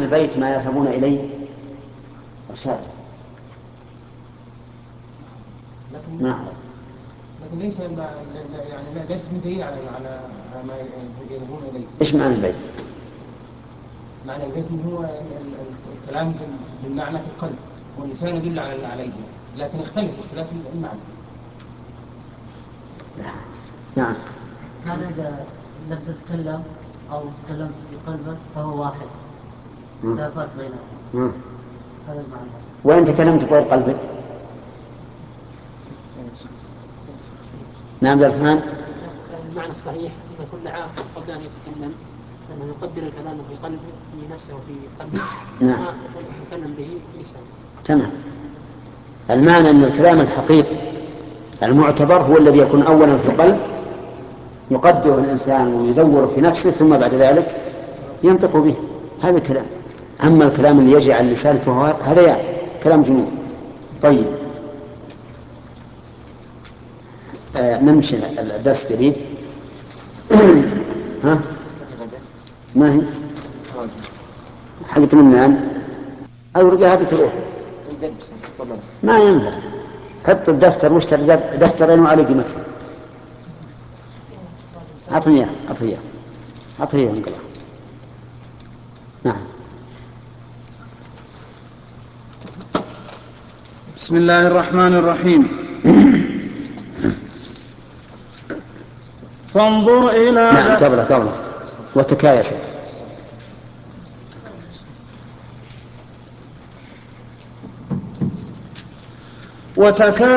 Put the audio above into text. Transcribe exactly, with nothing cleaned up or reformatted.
البيت ما يذهبون إليه رشاد. لكن ما أعرف. لكن ليس يعني ليس بدليل على على ما يذهبون إليه. إيش معنى البيت؟ معنى البيت هو الكلام بالمعنى في القلب، واللسان يدل على عليه، لكن اختلف اختلاف المعنى. نعم. هذا إذا لم تتكلم أو تكلمت في قلبك فهو واحد، لا فرق بينهم. هذا المعنى. وإن تكلمت بغير قلبك؟ نعم عبد الرحمن. المعنى الصحيح أن كل عاقل قبل أن يتكلم أنه يقدر الكلام في قلبه في نفسه وفي قلبه. نعم. ما يتكلم به لسانه. تمام. المعنى أن الكلام الحقيقي المعتبر هو الذي يكون أولا في القلب يقدره الإنسان ويزوره في نفسه ثم بعد ذلك ينطق به. هذا الكلام. أما الكلام اللي يجي على اللسان فهو هذا يعني كلام جنون. طيب آه نمشي الدرس الجديد. ها ما هي حقت منان أو رجع هذه تروح ما ينفع. حط الدفتر واشتري دفترين وعلى قيمته. أعطني أعطني أعطني انقلع. نعم. بسم الله الرحمن الرحيم. فانظر إلى نعم قبله قبله وتكايست وتكايست